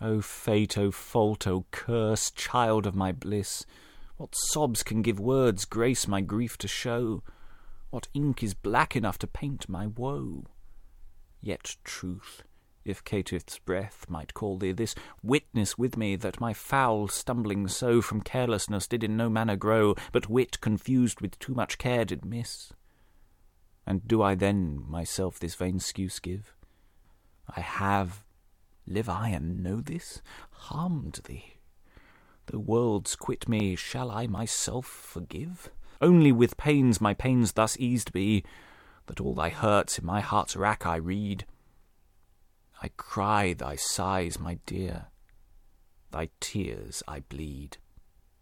O fate, O fault, O curse, child of my bliss, what sobs can give words grace my grief to show? What ink is black enough to paint my woe? Yet truth, if caitiff's breath might call thee this, witness with me that my foul stumbling so from carelessness did in no manner grow, but wit confused with too much care did miss. And do I then myself this vain excuse give? Live I and know this, harmed thee? Though worlds quit me, shall I myself forgive? Only with pains my pains thus eased be, that all thy hurts in my heart's rack I read. I cry thy sighs, my dear, thy tears I bleed.